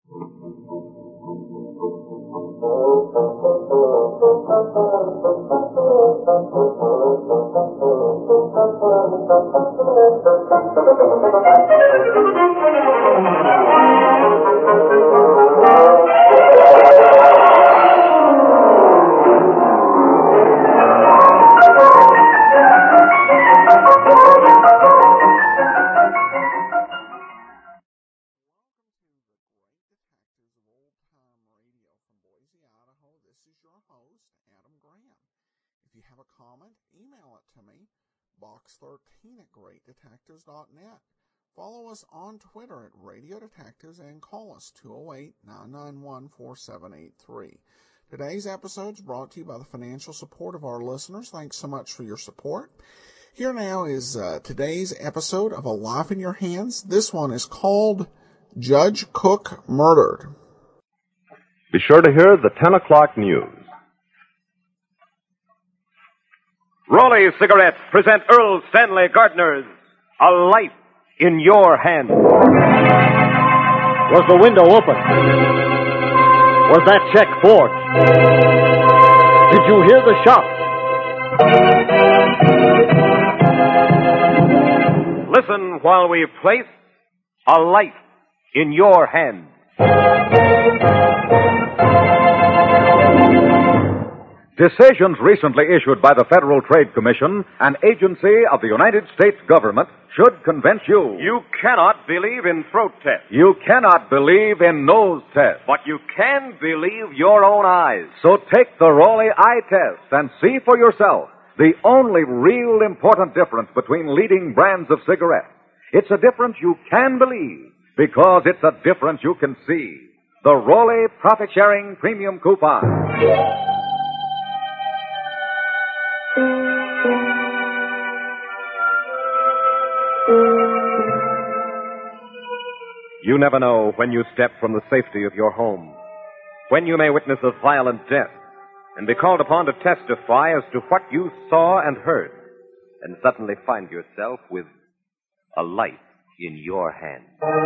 Box13@greatdetectives.net. Follow us on Twitter at Radio Detectives and call us 208-991-4783. Today's episode is brought to you by the financial support of our listeners. Thanks so much for your support. Here now is today's episode of A Life in Your Hands. This one is called Judge Cook Murdered. Be sure to hear the 10 o'clock news. Rollie Cigarettes present Earl Stanley Gardner's A Life in Your Hands. Was the window open? Was that check forged? Did you hear the shot? Listen while we place A Life in Your Hands. Decisions recently issued by the Federal Trade Commission, an agency of the United States government, should convince you. You cannot believe in throat tests. You cannot believe in nose tests. But you can believe your own eyes. So take the Rollie eye test and see for yourself the only real important difference between leading brands of cigarettes. It's a difference you can believe because it's a difference you can see. The Rollie profit-sharing premium coupon. You never know when you step from the safety of your home, when you may witness a violent death and be called upon to testify as to what you saw and heard, and suddenly find yourself with a life in your hand.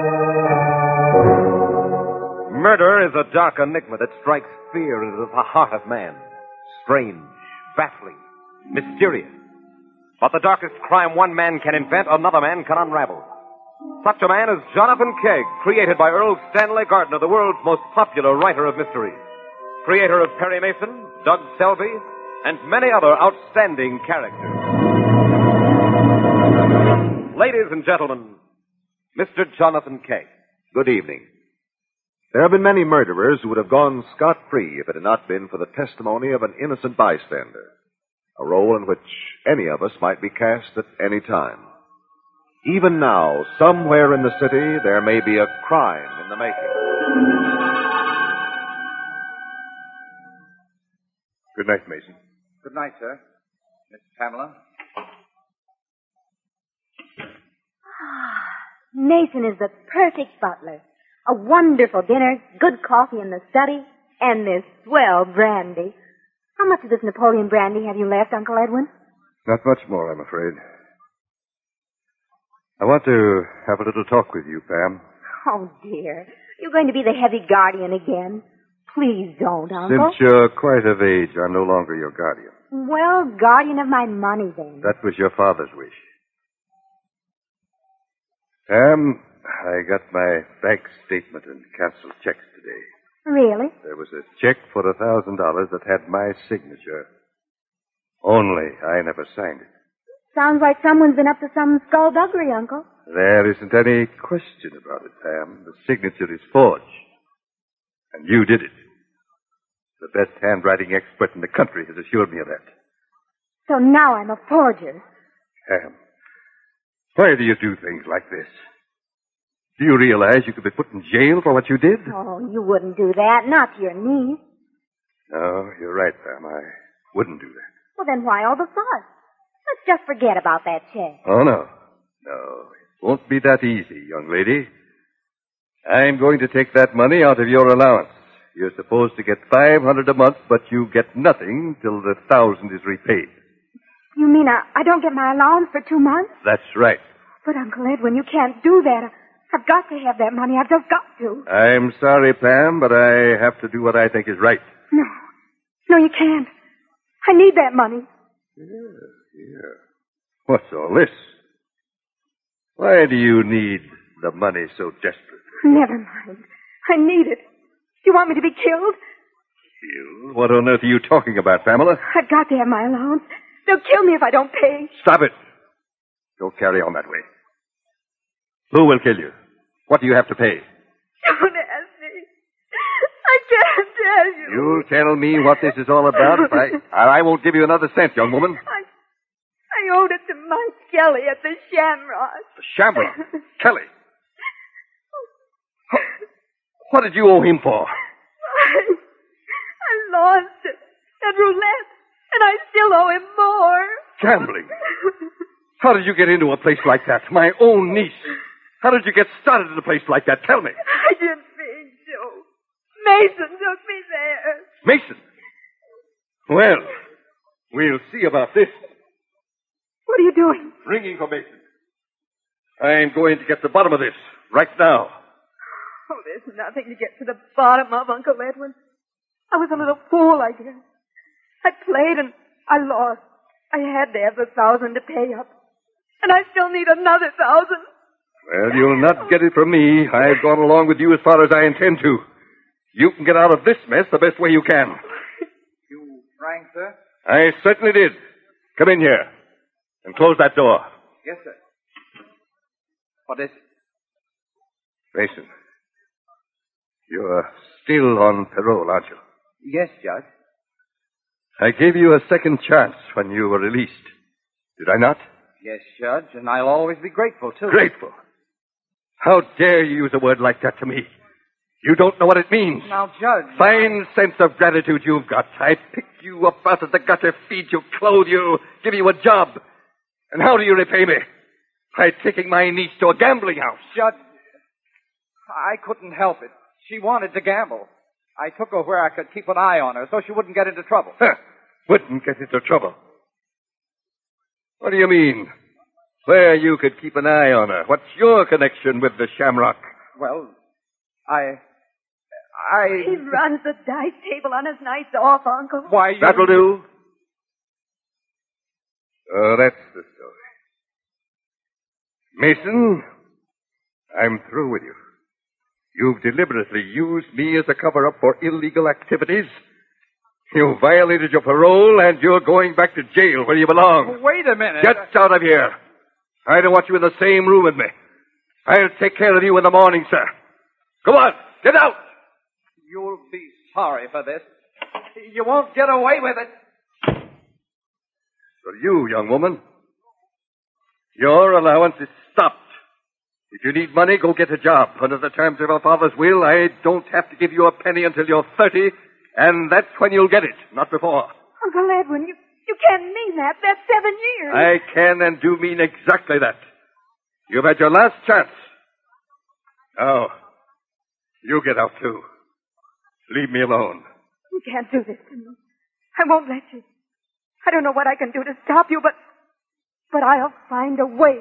Murder is a dark enigma that strikes fear into the heart of man. Strange, baffling, mysterious. But the darkest crime one man can invent, another man can unravel. Such a man is Jonathan Kegg, created by Earl Stanley Gardner, the world's most popular writer of mysteries. Creator of Perry Mason, Doug Selby, and many other outstanding characters. Ladies and gentlemen, Mr. Jonathan Kegg. Good evening. There have been many murderers who would have gone scot-free if it had not been for the testimony of an innocent bystander, a role in which any of us might be cast at any time. Even now, somewhere in the city, there may be a crime in the making. Good night, Mason. Good night, sir. Miss Pamela? Mason is the perfect butler. A wonderful dinner, good coffee in the study, and this swell brandy. How much of this Napoleon brandy have you left, Uncle Edwin? Not much more, I'm afraid. I want to have a little talk with you, Pam. Oh, dear. You're going to be the heavy guardian again. Please don't, Uncle. Since you're quite of age, I'm no longer your guardian. Well, guardian of my money, then. That was your father's wish. Pam, I got my bank statement and canceled checks today. Really? There was a check for $1,000 that had my signature. Only I never signed it. Sounds like someone's been up to some skullduggery, Uncle. There isn't any question about it, Pam. The signature is forged. And you did it. The best handwriting expert in the country has assured me of that. So now I'm a forger. Pam, why do you do things like this? Do you realize you could be put in jail for what you did? Oh, you wouldn't do that. Not to your niece. No, you're right, Pam. I wouldn't do that. Well, then why all the fuss? Let's just forget about that check. Oh, no. No, it won't be that easy, young lady. I'm going to take that money out of your allowance. You're supposed to get $500 a month, but you get nothing till the $1,000 is repaid. You mean I don't get my allowance for 2 months? That's right. But, Uncle Edwin, you can't do that. I've got to have that money. I've just got to. I'm sorry, Pam, but I have to do what I think is right. No. No, you can't. I need that money. Yeah. What's all this? Why do you need the money so desperately? Never mind. I need it. You want me to be killed? Killed? What on earth are you talking about, Pamela? I've got to have my allowance. They'll kill me if I don't pay. Stop it. Don't carry on that way. Who will kill you? What do you have to pay? Don't ask me. I can't tell you. You'll tell me what this is all about if I won't give you another cent, young woman. I owed it to Mike Kelly at the Shamrock. The Shamrock? Kelly? What did you owe him for? I lost it at roulette, and I still owe him more. Gambling? How did you get into a place like that? My own niece. How did you get started in a place like that? Tell me. I didn't mean to. Mason took me there. Mason? Well, we'll see about this. What are you doing? Ringing for Mason. I'm going to get to the bottom of this right now. Oh, there's nothing to get to the bottom of, Uncle Edwin. I was a little fool, I guess. I played and I lost. I had to have the 1,000 to pay up. And I still need another 1,000. Well, you'll not get it from me. I've gone along with you as far as I intend to. You can get out of this mess the best way you can. You rang, sir? I certainly did. Come in here. And close that door. Yes, sir. What is it? Mason, you're still on parole, aren't you? Yes, Judge. I gave you a second chance when you were released. Did I not? Yes, Judge, and I'll always be grateful, too. Grateful? How dare you use a word like that to me? You don't know what it means. Now, Judge... Fine sense of gratitude you've got. I picked you up out of the gutter, feed you, clothe you, give you a job. And how do you repay me? By taking my niece to a gambling house. Judge, I couldn't help it. She wanted to gamble. I took her where I could keep an eye on her so she wouldn't get into trouble. Wouldn't get into trouble? What do you mean? Where you could keep an eye on her? What's your connection with the Shamrock? Well, He runs the dice table on his nights off, Uncle. Why, That'll do. Oh, that's the story. Mason, I'm through with you. You've deliberately used me as a cover-up for illegal activities. You violated your parole, and you're going back to jail where you belong. Wait a minute. Get out of here. I don't want you in the same room with me. I'll take care of you in the morning, sir. Go on, get out. You'll be sorry for this. You won't get away with it. For you, young woman, your allowance is stopped. If you need money, go get a job. Under the terms of our father's will, I don't have to give you a penny until you're 30, and that's when you'll get it, not before. Uncle Edwin, you can't mean that. That's 7 years. I can and do mean exactly that. You've had your last chance. Now, you get out, too. Leave me alone. You can't do this to me. I won't let you. I don't know what I can do to stop you, but I'll find a way.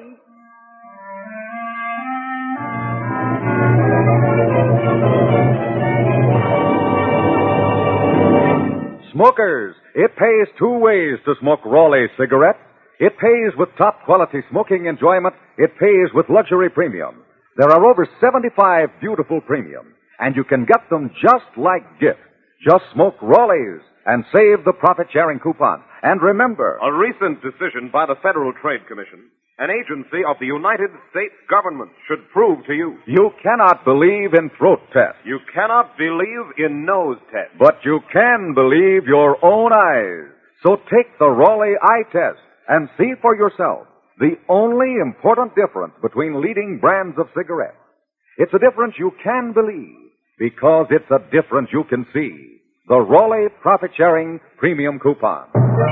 Smokers, it pays two ways to smoke Raleigh cigarettes. It pays with top quality smoking enjoyment. It pays with luxury premium. There are over 75 beautiful premiums, and you can get them just like gifts. Just smoke Raleigh's and save the profit-sharing coupon. And remember... A recent decision by the Federal Trade Commission, an agency of the United States government, should prove to you. You cannot believe in throat tests. You cannot believe in nose tests. But you can believe your own eyes. So take the Raleigh eye test and see for yourself the only important difference between leading brands of cigarettes. It's a difference you can believe because it's a difference you can see. The Raleigh profit-sharing premium coupon.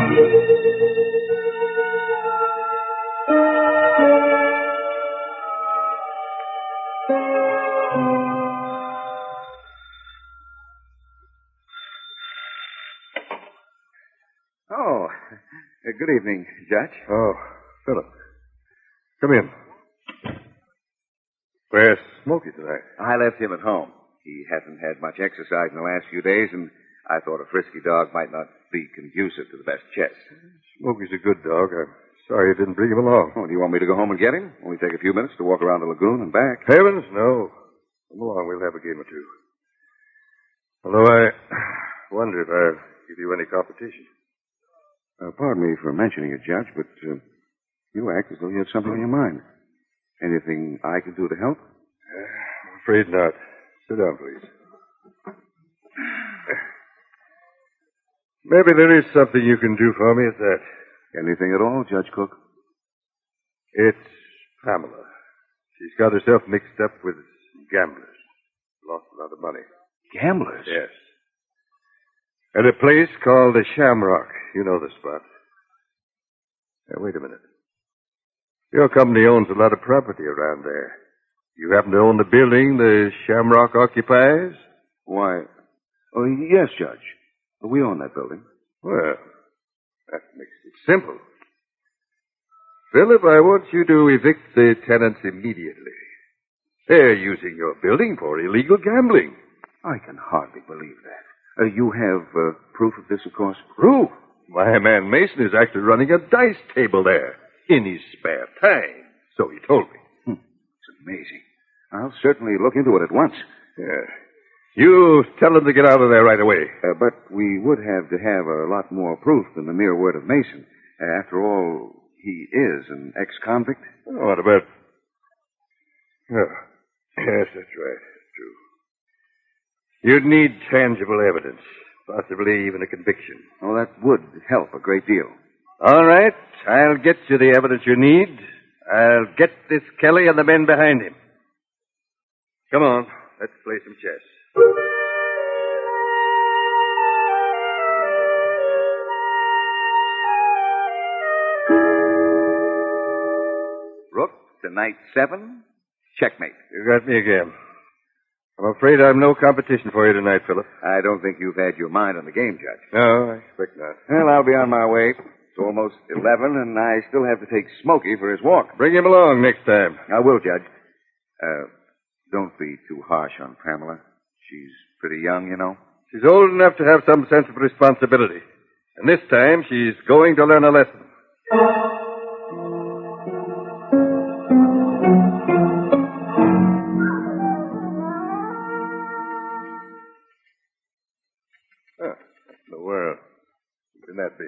Oh, good evening, Judge. Oh, Philip. Come in. Where's Smoky tonight? I left him at home. He hasn't had much exercise in the last few days, and I thought a frisky dog might not be conducive to the best chess. Smoky's a good dog. I'm sorry you didn't bring him along. Oh, do you want me to go home and get him? Only take a few minutes to walk around the lagoon and back. Heavens, no. Come along, we'll have a game or two. Although I wonder if I'll give you any competition. Pardon me for mentioning it, Judge, but you act as though you had something on your mind. Anything I can do to help? I'm afraid not. Sit down, please. Maybe there is something you can do for me at that. Anything at all, Judge Cook? It's Pamela. She's got herself mixed up with gamblers. Lost a lot of money. Gamblers? Yes. At a place called the Shamrock. You know the spot. Now, wait a minute. Your company owns a lot of property around there. You happen to own the building the Shamrock occupies? Why, oh, yes, Judge. We own that building. Well, that makes it simple. Philip, I want you to evict the tenants immediately. They're using your building for illegal gambling. I can hardly believe that. You have proof of this, of course? Proof? My man Mason is actually running a dice table there in his spare time. So he told me. It's amazing. I'll certainly look into it at once. Yeah. You tell him to get out of there right away. But we would have to have a lot more proof than the mere word of Mason. After all, he is an ex-convict. Oh, what about... Oh, yes, that's right. True. You'd need tangible evidence. Possibly even a conviction. Oh, that would help a great deal. All right. I'll get you the evidence you need. I'll get this Kelly and the men behind him. Come on. Let's play some chess. Rook to knight 7. Checkmate. You got me again. I'm afraid I'm no competition for you tonight, Philip. I don't think you've had your mind on the game, Judge. No, I expect not. Well, I'll be on my way. It's almost 11, and I still have to take Smokey for his walk. Bring him along next time. I will, Judge. Don't be too harsh on Pamela. She's pretty young, you know. She's old enough to have some sense of responsibility. And this time, she's going to learn a lesson. What in the world? Who can that be?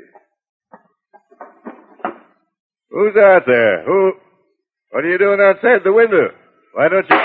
Who's out there? Who? What are you doing outside the window? Why don't you...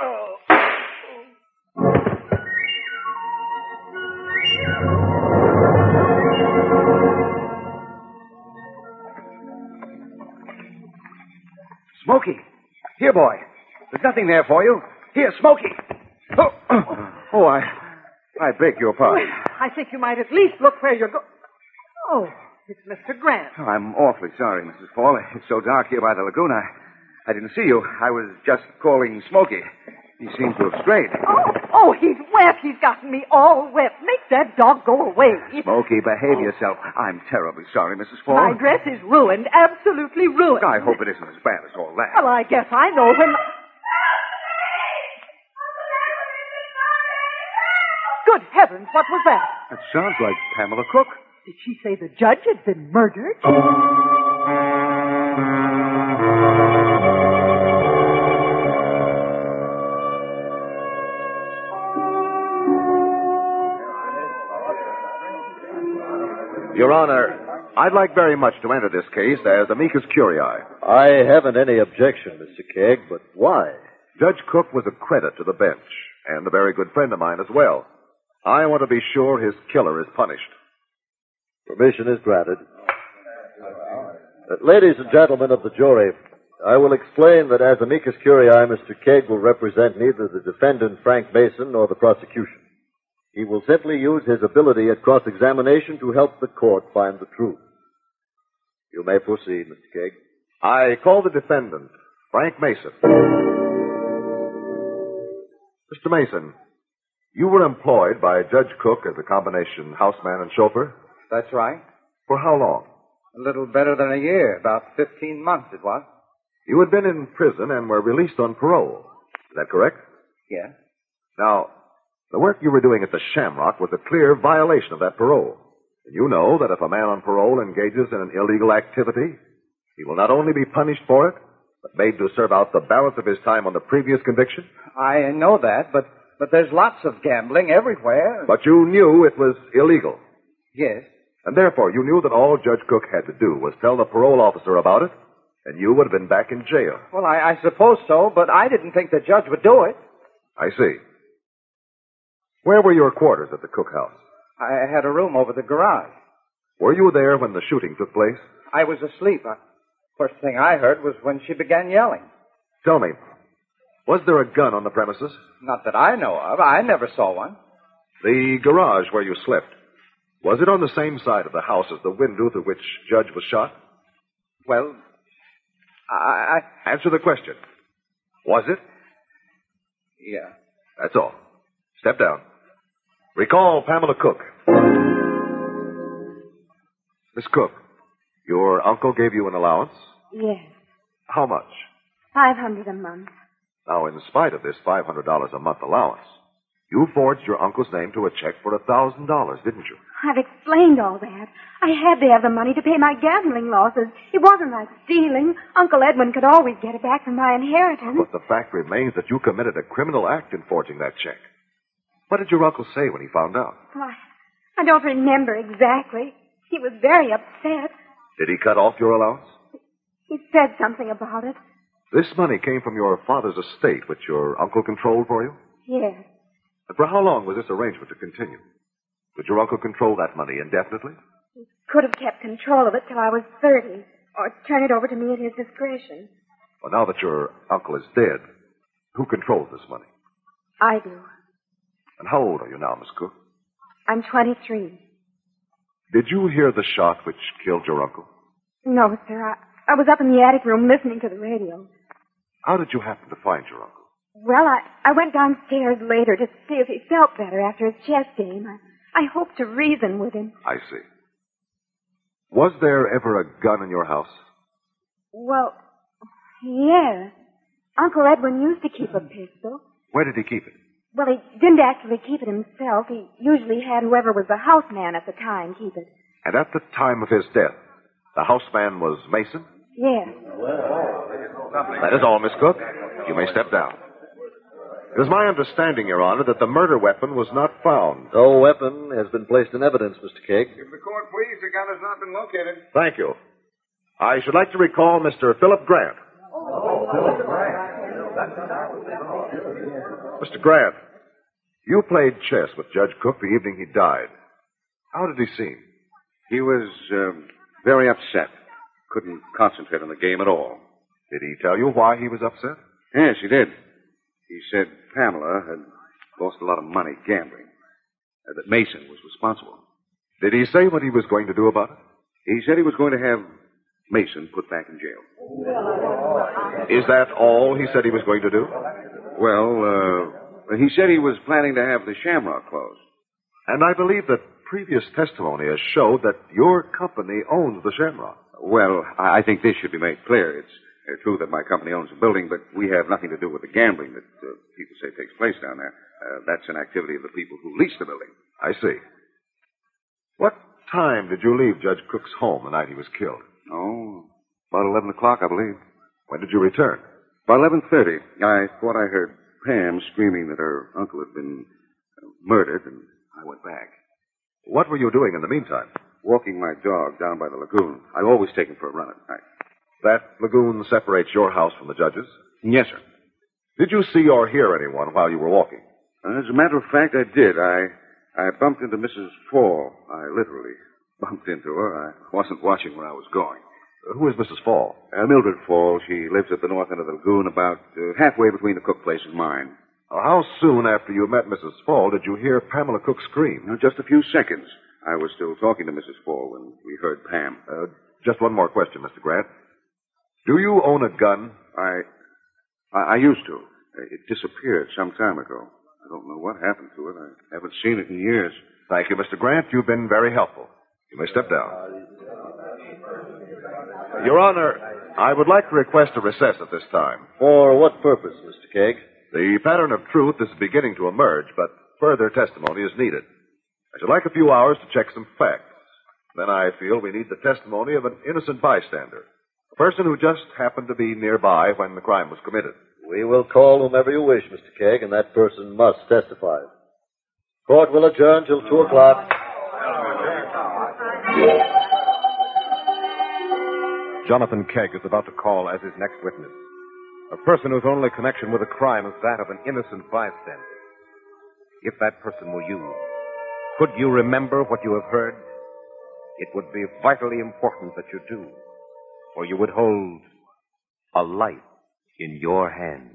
Smokey. Here, boy. There's nothing there for you. Here, Smokey. Oh, I beg your pardon. I think you might at least look where you're going. Oh, it's Mr. Grant. Oh, I'm awfully sorry, Mrs. Fall. It's so dark here by the lagoon. I didn't see you. I was just calling Smokey. He seems to have strayed. Oh, he's wet. He's gotten me all wet. Make that dog go away. Smokey, behave yourself. I'm terribly sorry, Mrs. Fall. My dress is ruined. Absolutely ruined. I hope it isn't as bad as all that. Well, I guess I know when... Good heavens, what was that? That sounds like Pamela Cook. Did she say the judge had been murdered? Your Honor, I'd like very much to enter this case as amicus curiae. I haven't any objection, Mr. Kegg, but why? Judge Cook was a credit to the bench, and a very good friend of mine as well. I want to be sure his killer is punished. Permission is granted. Ladies and gentlemen of the jury, I will explain that as amicus curiae, Mr. Kegg will represent neither the defendant, Frank Mason, nor the prosecution. He will simply use his ability at cross-examination to help the court find the truth. You may proceed, Mr. Kegg. I call the defendant, Frank Mason. Mr. Mason, you were employed by Judge Cook as a combination houseman and chauffeur? That's right. For how long? A little better than a year. About 15 months it was. You had been in prison and were released on parole. Is that correct? Yeah. Now, the work you were doing at the Shamrock was a clear violation of that parole. And you know that if a man on parole engages in an illegal activity, he will not only be punished for it, but made to serve out the balance of his time on the previous conviction. I know that, but there's lots of gambling everywhere. But you knew it was illegal. Yes. And therefore, you knew that all Judge Cook had to do was tell the parole officer about it, and you would have been back in jail. Well, I suppose so, but I didn't think the judge would do it. I see. Where were your quarters at the Cook house? I had a room over the garage. Were you there when the shooting took place? I was asleep. First thing I heard was when she began yelling. Tell me, was there a gun on the premises? Not that I know of. I never saw one. The garage where you slept, was it on the same side of the house as the window through which Judge was shot? Well, Answer the question. Was it? Yeah. That's all. Step down. Recall Pamela Cook. Miss Cook, your uncle gave you an allowance? Yes. How much? $500 a month. Now, in spite of this $500 a month allowance, you forged your uncle's name to a check for $1,000, didn't you? I've explained all that. I had to have the money to pay my gambling losses. It wasn't like stealing. Uncle Edwin could always get it back from my inheritance. But the fact remains that you committed a criminal act in forging that check. What did your uncle say when he found out? Well, I don't remember exactly. He was very upset. Did he cut off your allowance? He said something about it. This money came from your father's estate, which your uncle controlled for you? Yes. And for how long was this arrangement to continue? Would your uncle control that money indefinitely? He could have kept control of it till I was 30, or turn it over to me at his discretion. Well, now that your uncle is dead, who controls this money? I do. And how old are you now, Miss Cook? I'm 23. Did you hear the shot which killed your uncle? No, sir. I was up in the attic room listening to the radio. How did you happen to find your uncle? Well, I went downstairs later to see if he felt better after his chess game. I hoped to reason with him. I see. Was there ever a gun in your house? Well, yeah. Uncle Edwin used to keep a pistol. Where did he keep it? Well, he didn't actually keep it himself. He usually had whoever was the houseman at the time keep it. And at the time of his death, the houseman was Mason? Yes. That is all, Miss Cook. You may step down. It is my understanding, Your Honor, that the murder weapon was not found. No weapon has been placed in evidence, Mr. Cake. If the court please, the gun has not been located. Thank you. I should like to recall Mr. Philip Grant. Mr. Grant, you played chess with Judge Cook the evening he died. How did he seem? He was very upset. Couldn't concentrate on the game at all. Did he tell you why he was upset? Yes, he did. He said Pamela had lost a lot of money gambling. That Mason was responsible. Did he say what he was going to do about it? He said he was going to have Mason put back in jail. Is that all he said he was going to do? Well, he said he was planning to have the Shamrock closed. And I believe that previous testimony has showed that your company owns the Shamrock. Well, I think this should be made clear. It's true that my company owns the building, but we have nothing to do with the gambling that people say takes place down there. That's an activity of the people who lease the building. I see. What time did you leave Judge Cook's home the night he was killed? Oh, about 11 o'clock, I believe. When did you return? About 11:30. I thought I heard Pam screaming that her uncle had been murdered, and I went back. What were you doing in the meantime? Walking my dog down by the lagoon. I always take him for a run at night. That lagoon separates your house from the judge's? Yes, sir. Did you see or hear anyone while you were walking? As a matter of fact, I did. I bumped into Mrs. Fall. I literally bumped into her. I wasn't watching where I was going. Who is Mrs. Fall? Mildred Fall. She lives at the north end of the lagoon, about halfway between the Cook place and mine. How soon after you met Mrs. Fall did you hear Pamela Cook scream? Just a few seconds. I was still talking to Mrs. Fall when we heard Pam. Just one more question, Mr. Grant. Do you own a gun? I used to. It disappeared some time ago. I don't know what happened to it. I haven't seen it in years. Thank you, Mr. Grant. You've been very helpful. You may step down. Your Honor, I would like to request a recess at this time. For what purpose, Mr. Cake? The pattern of truth is beginning to emerge, but further testimony is needed. I should like a few hours to check some facts. Then I feel we need the testimony of an innocent bystander, a person who just happened to be nearby when the crime was committed. We will call whomever you wish, Mr. Kegg, and that person must testify. Court will adjourn till 2 o'clock. Jonathan Kegg is about to call as his next witness. A person whose only connection with the crime is that of an innocent bystander. If that person were you, could you remember what you have heard? It would be vitally important that you do, or you would hold a life in your hand.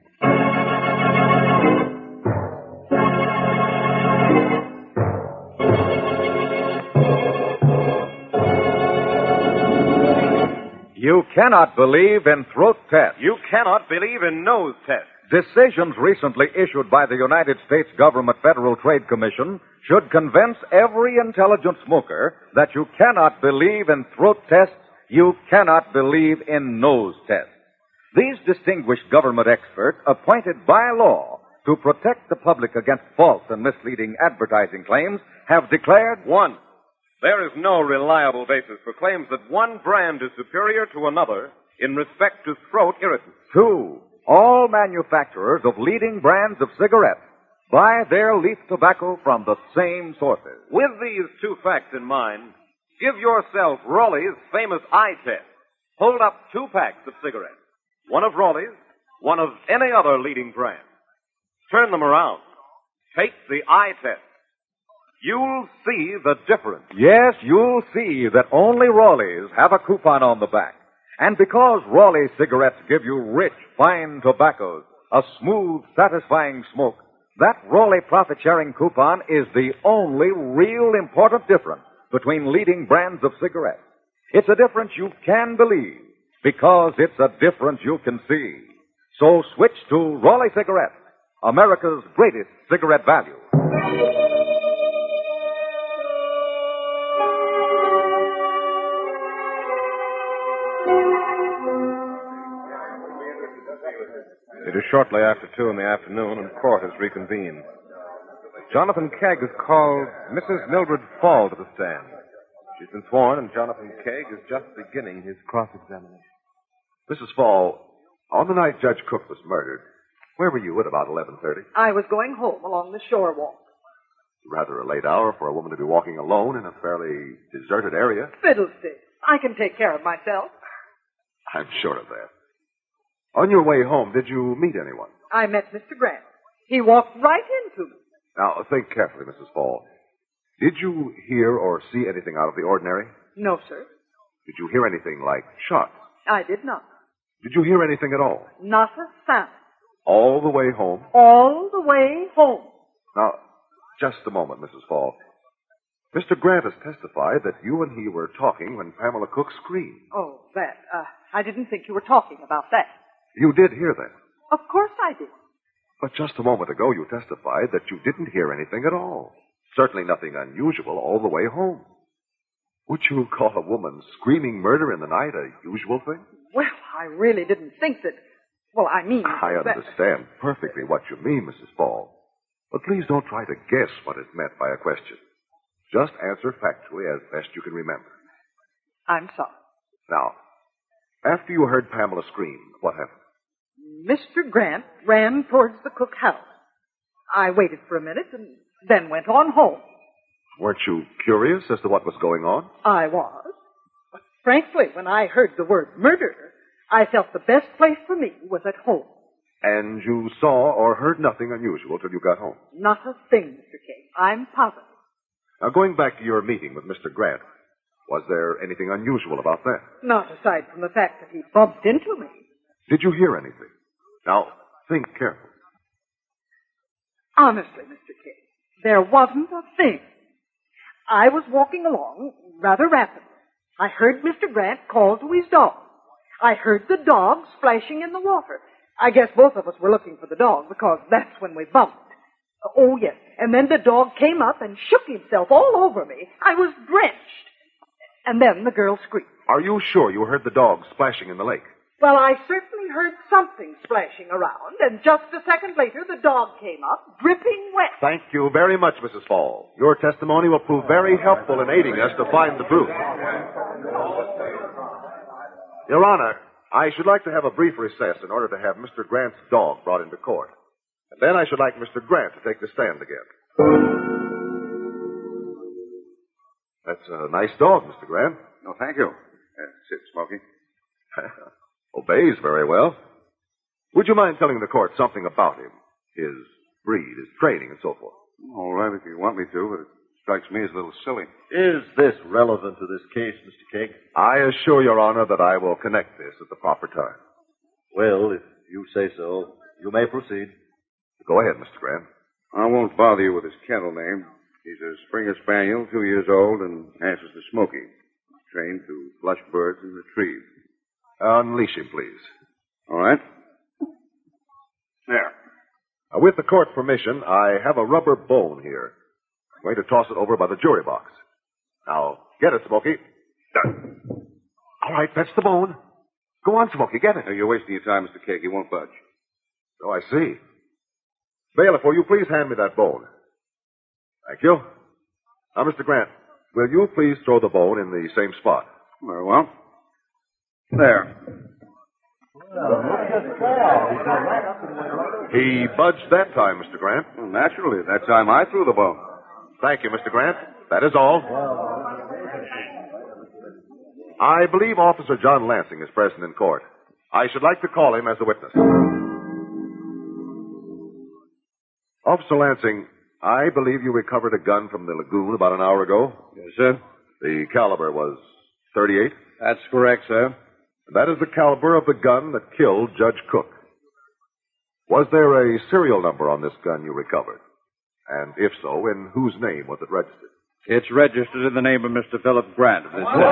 You cannot believe in throat tests. You cannot believe in nose tests. Decisions recently issued by the United States Government Federal Trade Commission should convince every intelligent smoker that you cannot believe in throat tests, you cannot believe in nose tests. These distinguished government experts, appointed by law to protect the public against false and misleading advertising claims, have declared, 1, there is no reliable basis for claims that one brand is superior to another in respect to throat irritants. 2, all manufacturers of leading brands of cigarettes buy their leaf tobacco from the same sources. With these 2 facts in mind, give yourself Raleigh's famous eye test. Hold up 2 packs of cigarettes. One of Raleigh's, one of any other leading brand. Turn them around. Take the eye test. You'll see the difference. Yes, you'll see that only Raleigh's have a coupon on the back. And because Raleigh cigarettes give you rich, fine tobaccos, a smooth, satisfying smoke, that Raleigh profit-sharing coupon is the only real important difference between leading brands of cigarettes. It's a difference you can believe, because it's a difference you can see. So switch to Raleigh cigarettes, America's greatest cigarette value. It is shortly after 2 in the afternoon, and court has reconvened. Jonathan Kegg has called Mrs. Mildred Fall to the stand. She's been sworn, and Jonathan Kegg is just beginning his cross-examination. Mrs. Fall, on the night Judge Cook was murdered, where were you at about 11:30? I was going home along the shore walk. Rather a late hour for a woman to be walking alone in a fairly deserted area. Fiddlesticks. I can take care of myself. I'm sure of that. On your way home, did you meet anyone? I met Mr. Grant. He walked right into me. Now, think carefully, Mrs. Fall. Did you hear or see anything out of the ordinary? No, sir. Did you hear anything like shots? I did not. Did you hear anything at all? Not a sound. All the way home? All the way home. Now, just a moment, Mrs. Fall. Mr. Grant has testified that you and he were talking when Pamela Cook screamed. Oh, that. I didn't think you were talking about that. You did hear that? Of course I did. But just a moment ago you testified that you didn't hear anything at all. Certainly nothing unusual all the way home. Would you call a woman screaming murder in the night a usual thing? Well, I really didn't think that... Well, I mean... I understand perfectly what you mean, Mrs. Fall. But please don't try to guess what is meant by a question. Just answer factually as best you can remember. I'm sorry. Now, after you heard Pamela scream, what happened? Mr. Grant ran towards the Cook house. I waited for a minute and then went on home. Weren't you curious as to what was going on? I was. But frankly, when I heard the word murder, I felt the best place for me was at home. And you saw or heard nothing unusual till you got home? Not a thing, Mr. King. I'm positive. Now, going back to your meeting with Mr. Grant, was there anything unusual about that? Not aside from the fact that he bumped into me. Did you hear anything? Now, think carefully. Honestly, Mr. King, there wasn't a thing. I was walking along rather rapidly. I heard Mr. Grant call to his dog. I heard the dog splashing in the water. I guess both of us were looking for the dog because that's when we bumped. Oh, yes. And then the dog came up and shook himself all over me. I was drenched. And then the girl screamed. Are you sure you heard the dog splashing in the lake? Well, I certainly heard something splashing around, and just a second later the dog came up, dripping wet. Thank you very much, Mrs. Fall. Your testimony will prove very helpful in aiding us to find the truth. Your Honor, I should like to have a brief recess in order to have Mr. Grant's dog brought into court. And then I should like Mr. Grant to take the stand again. That's a nice dog, Mr. Grant. No, thank you. Sit, Smoky. Obeys very well. Would you mind telling the court something about him? His breed, his training, and so forth. All right, if you want me to, but it strikes me as a little silly. Is this relevant to this case, Mr. Kegg? I assure Your Honor that I will connect this at the proper time. Well, if you say so, you may proceed. Go ahead, Mr. Grant. I won't bother you with his kennel name. He's a Springer Spaniel, 2 years old, and answers to Smoky. Trained to flush birds and retrieve. Unleash him, please. All right. There. With the court's permission, I have a rubber bone here. I'm going to toss it over by the jury box. Now, get it, Smoky. Done. All right, fetch the bone. Go on, Smoky, get it. You're wasting your time, Mr. Kegg. He won't budge. Oh, I see. Bailiff, will you please hand me that bone? Thank you. Now, Mr. Grant, will you please throw the bone in the same spot? Very well. There. He budged that time, Mr. Grant. Well, naturally. That time I threw the bone. Thank you, Mr. Grant. That is all. I believe Officer John Lansing is present in court. I should like to call him as a witness. Officer Lansing, I believe you recovered a gun from the lagoon about an hour ago. Yes, sir. The caliber was .38? That's correct, sir. That is the caliber of the gun that killed Judge Cook. Was there a serial number on this gun you recovered? And if so, in whose name was it registered? It's registered in the name of Mr. Philip Grant of this city.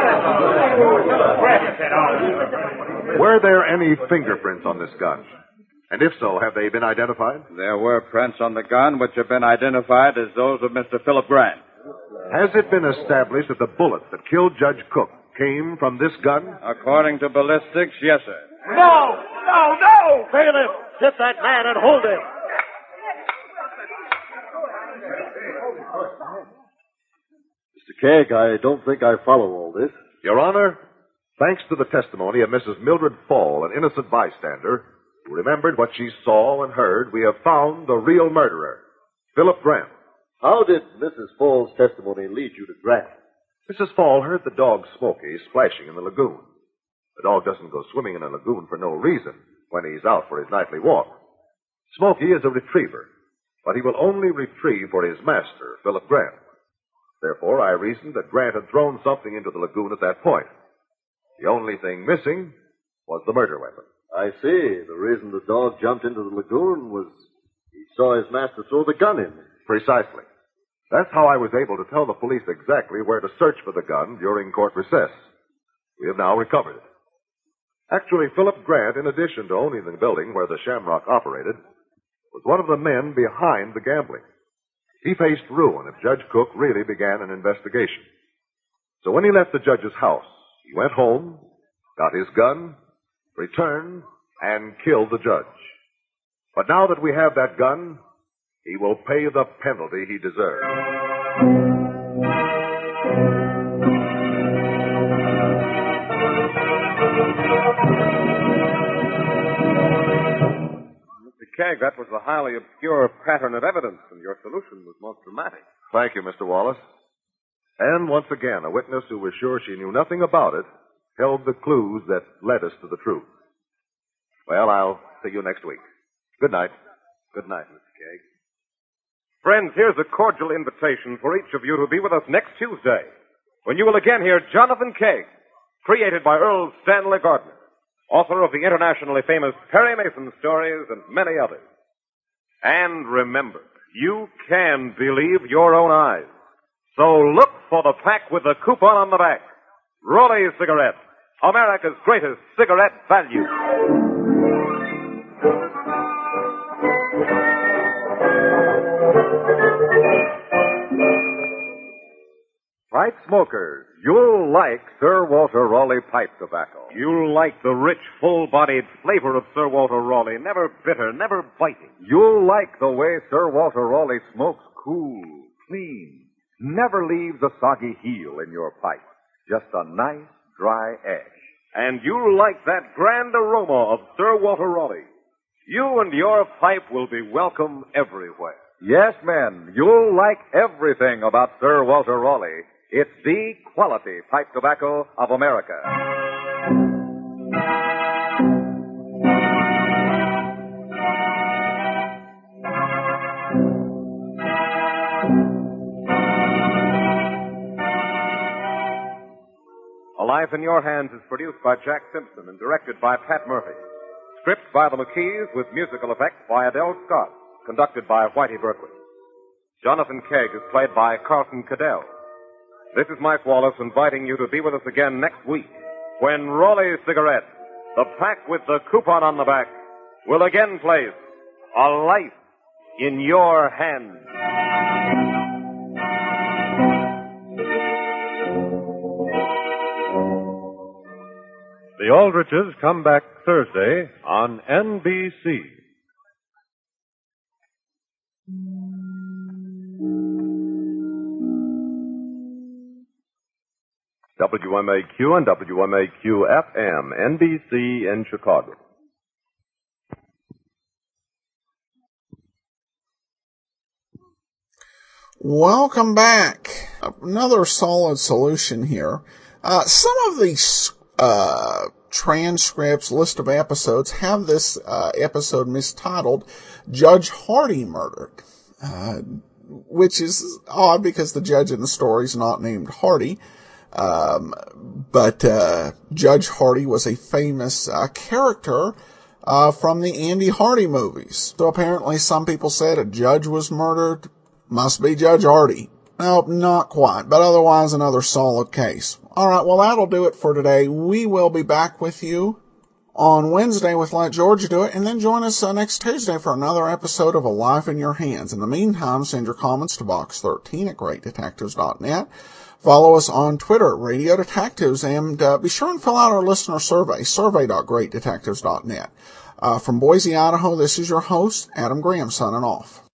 Were there any fingerprints on this gun? And if so, have they been identified? There were prints on the gun which have been identified as those of Mr. Philip Grant. Has it been established that the bullet that killed Judge Cook came from this gun? According to ballistics, yes, sir. No! Bailiff, get that man and hold him. Mr. Kegg, I don't think I follow all this. Your Honor, thanks to the testimony of Mrs. Mildred Fall, an innocent bystander, who remembered what she saw and heard, we have found the real murderer, Philip Grant. How did Mrs. Fall's testimony lead you to Grant? Mrs. Fall heard the dog Smoky splashing in the lagoon. The dog doesn't go swimming in a lagoon for no reason when he's out for his nightly walk. Smoky is a retriever, but he will only retrieve for his master, Philip Grant. Therefore, I reasoned that Grant had thrown something into the lagoon at that point. The only thing missing was the murder weapon. I see. The reason the dog jumped into the lagoon was he saw his master throw the gun in. Precisely. That's how I was able to tell the police exactly where to search for the gun during court recess. We have now recovered it. Actually, Philip Grant, in addition to owning the building where the Shamrock operated, was one of the men behind the gambling. He faced ruin if Judge Cook really began an investigation. So when he left the judge's house, he went home, got his gun, returned, and killed the judge. But now that we have that gun, he will pay the penalty he deserves. Mr. Kegg, that was a highly obscure pattern of evidence, and your solution was most dramatic. Thank you, Mr. Wallace. And once again, a witness who was sure she knew nothing about it held the clues that led us to the truth. Well, I'll see you next week. Good night. Good night, Mr. Kegg. Friends, here's a cordial invitation for each of you to be with us next Tuesday, when you will again hear Jonathan Kegg, created by Earl Stanley Gardner, author of the internationally famous Perry Mason stories and many others. And remember, you can believe your own eyes. So look for the pack with the coupon on the back. Rollie Cigarettes, America's greatest cigarette value. Pipe smokers, you'll like Sir Walter Raleigh pipe tobacco. You'll like the rich, full-bodied flavor of Sir Walter Raleigh. Never bitter, never biting. You'll like the way Sir Walter Raleigh smokes cool, clean, never leaves a soggy heel in your pipe. Just a nice, dry ash. And you'll like that grand aroma of Sir Walter Raleigh. You and your pipe will be welcome everywhere. Yes, men, you'll like everything about Sir Walter Raleigh. It's the quality pipe tobacco of America. A Life in Your Hands is produced by Jack Simpson and directed by Pat Murphy. Script by the McKees with musical effects by Adele Scott. Conducted by Whitey Berkeley. Jonathan Kegg is played by Carlton Cadell. This is Mike Wallace inviting you to be with us again next week when Raleigh Cigarettes, the pack with the coupon on the back, will again place a life in your hands. The Aldriches come back Thursday on NBC. WMAQ and WMAQ-FM, NBC in Chicago. Welcome back. Another solid solution here. Some of these transcripts, list of episodes, have this episode mistitled Judge Hardy Murdered, which is odd because the judge in the story is not named Hardy. But Judge Hardy was a famous character from the Andy Hardy movies. So apparently some people said a judge was murdered. Must be Judge Hardy. Nope, not quite, but otherwise another solid case. Alright, well that'll do it for today. We will be back with you on Wednesday with Let Georgia Do It, and then join us next Tuesday for another episode of A Life in Your Hands. In the meantime, send your comments to box 13 at greatdetectives.net. Follow us on Twitter, Radio Detectives, and be sure and fill out our listener survey, survey.greatdetectives.net. From Boise, Idaho, this is your host, Adam Graham, signing off.